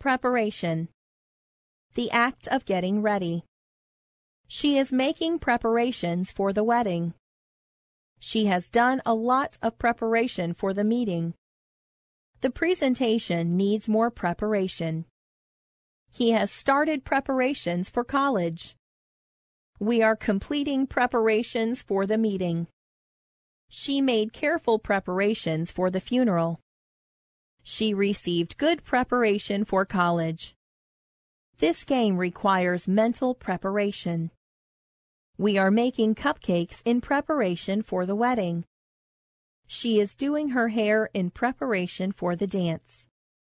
Preparation. The act of getting ready. She is making preparations for the wedding. She has done a lot of preparation for the meeting. The presentation needs more preparation. He has started preparations for college. We are completing preparations for the meeting. She made careful preparations for the funeral. She received good preparation for college. This game requires mental preparation. We are making cupcakes in preparation for the wedding. She is doing her hair in preparation for the dance.